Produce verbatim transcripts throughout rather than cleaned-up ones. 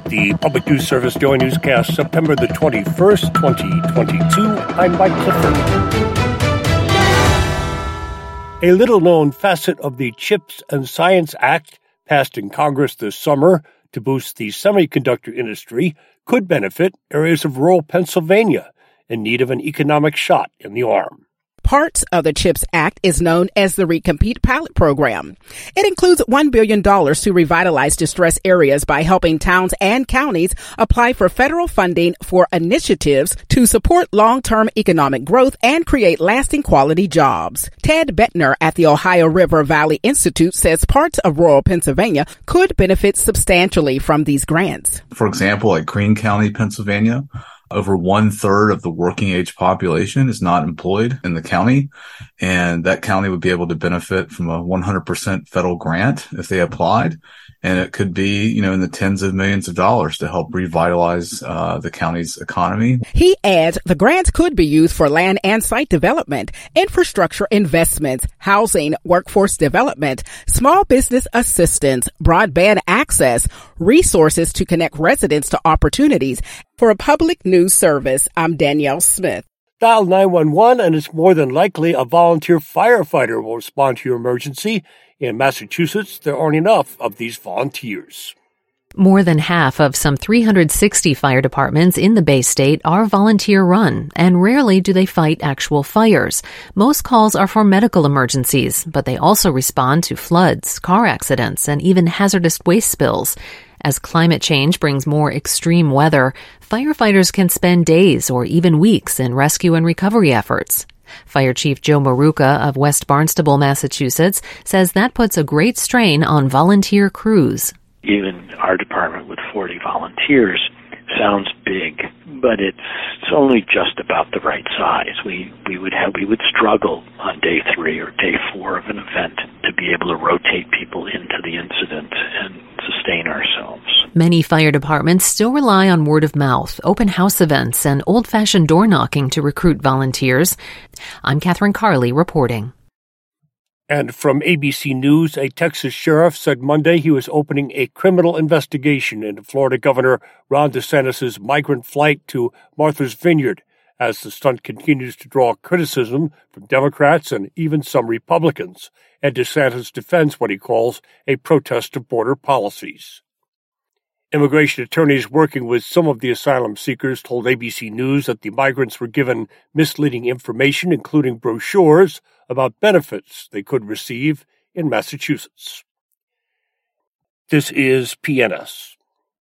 the Public News Service Joy Newscast, September the twenty-first, twenty twenty-two. I'm Mike Clifford. A little-known facet of the CHIPS and Science Act, passed in Congress this summer to boost the semiconductor industry, could benefit areas of rural Pennsylvania in need of an economic shot in the arm. Part of the CHIPS Act is known as the Recompete Pilot Program. It includes one billion dollars to revitalize distressed areas by helping towns and counties apply for federal funding for initiatives to support long-term economic growth and create lasting quality jobs. Ted Bettner at the Ohio River Valley Institute says parts of rural Pennsylvania could benefit substantially from these grants. For example, like Greene County, Pennsylvania, over one third of the working age population is not employed in the county, and that county would be able to benefit from a one hundred percent federal grant if they applied. And it could be, you know, in the tens of millions of dollars to help revitalize uh, the county's economy. He adds the grants could be used for land and site development, infrastructure investments, housing, workforce development, small business assistance, broadband access, resources to connect residents to opportunities. For a public news service, I'm Danielle Smith. Dial nine one one and it's more than likely a volunteer firefighter will respond to your emergency. In Massachusetts, there aren't enough of these volunteers. More than half of some three hundred sixty fire departments in the Bay State are volunteer-run, and rarely do they fight actual fires. Most calls are for medical emergencies, but they also respond to floods, car accidents, and even hazardous waste spills. As climate change brings more extreme weather, firefighters can spend days or even weeks in rescue and recovery efforts. Fire Chief Joe Maruca of West Barnstable, Massachusetts, says that puts a great strain on volunteer crews. Even our department with forty volunteers sounds big, but it's, it's only just about the right size. We we would have we would struggle on day three or day four of an event to be able to rotate people into the incident and sustain ourselves. Many fire departments still rely on word of mouth, open house events, and old-fashioned door knocking to recruit volunteers. I'm Catherine Carley reporting. And from A B C News, a Texas sheriff said Monday he was opening a criminal investigation into Florida Governor Ron DeSantis' migrant flight to Martha's Vineyard, as the stunt continues to draw criticism from Democrats and even some Republicans, and DeSantis defends what he calls a protest of border policies. Immigration attorneys working with some of the asylum seekers told A B C News that the migrants were given misleading information, including brochures about benefits they could receive in Massachusetts. This is P N S.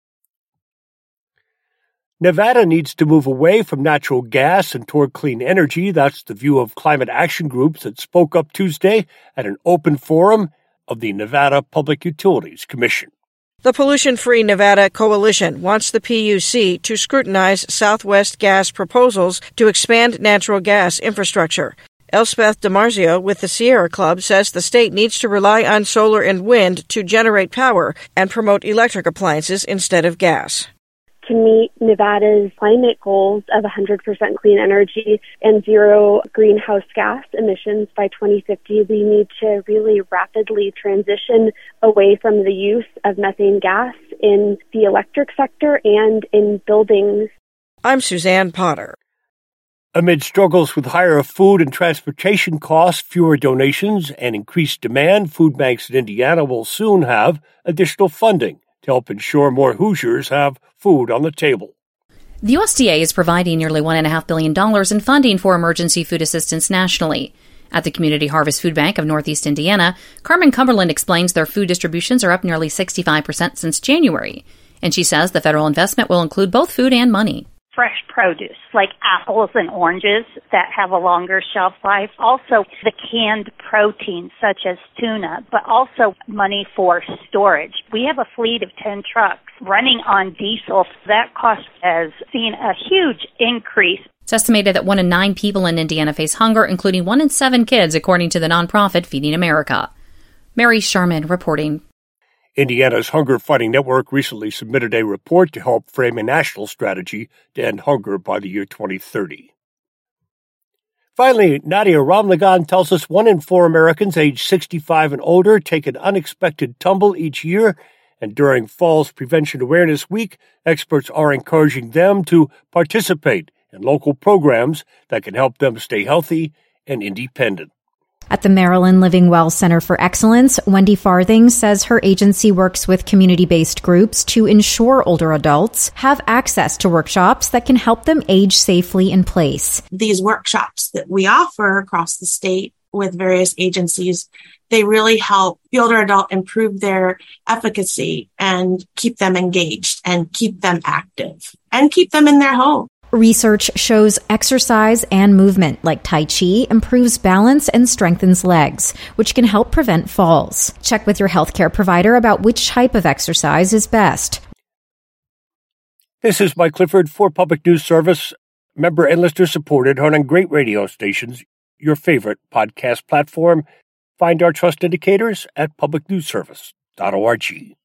Nevada needs to move away from natural gas and toward clean energy. That's the view of climate action groups that spoke up Tuesday at an open forum of the Nevada Public Utilities Commission. The Pollution-Free Nevada Coalition wants the P U C to scrutinize Southwest Gas proposals to expand natural gas infrastructure. Elspeth DiMarzio with the Sierra Club says the state needs to rely on solar and wind to generate power and promote electric appliances instead of gas. To meet Nevada's climate goals of one hundred percent clean energy and zero greenhouse gas emissions by twenty fifty, we need to really rapidly transition away from the use of methane gas in the electric sector and in buildings. I'm Suzanne Potter. Amid struggles with higher food and transportation costs, fewer donations, and increased demand, food banks in Indiana will soon have additional funding to help ensure more Hoosiers have food on the table. The U S D A is providing nearly one point five billion dollars in funding for emergency food assistance nationally. At the Community Harvest Food Bank of Northeast Indiana, Carmen Cumberland explains their food distributions are up nearly sixty-five percent since January. And she says the federal investment will include both food and money. Fresh produce, like apples and oranges that have a longer shelf life. Also, the canned protein, such as tuna, but also money for storage. We have a fleet of ten trucks running on diesel. That cost has seen a huge increase. It's estimated that one in nine people in Indiana face hunger, including one in seven kids, according to the nonprofit Feeding America. Mary Sherman reporting. Indiana's Hunger Fighting Network recently submitted a report to help frame a national strategy to end hunger by the year twenty thirty. Finally, Nadia Ramlagan tells us one in four Americans aged sixty-five and older take an unexpected tumble each year, And during Fall's Prevention Awareness Week, experts are encouraging them to participate in local programs that can help them stay healthy and independent. At the Maryland Living Well Center for Excellence, Wendy Farthing says her agency works with community-based groups to ensure older adults have access to workshops that can help them age safely in place. These workshops that we offer across the state with various agencies, they really help the older adult improve their efficacy and keep them engaged and keep them active and keep them in their home. Research shows exercise and movement like Tai Chi improves balance and strengthens legs, which can help prevent falls. Check with your healthcare provider about which type of exercise is best. This is Mike Clifford for Public News Service, member and listener supported, heard on great radio stations, your favorite podcast platform. Find our trust indicators at public news service dot org.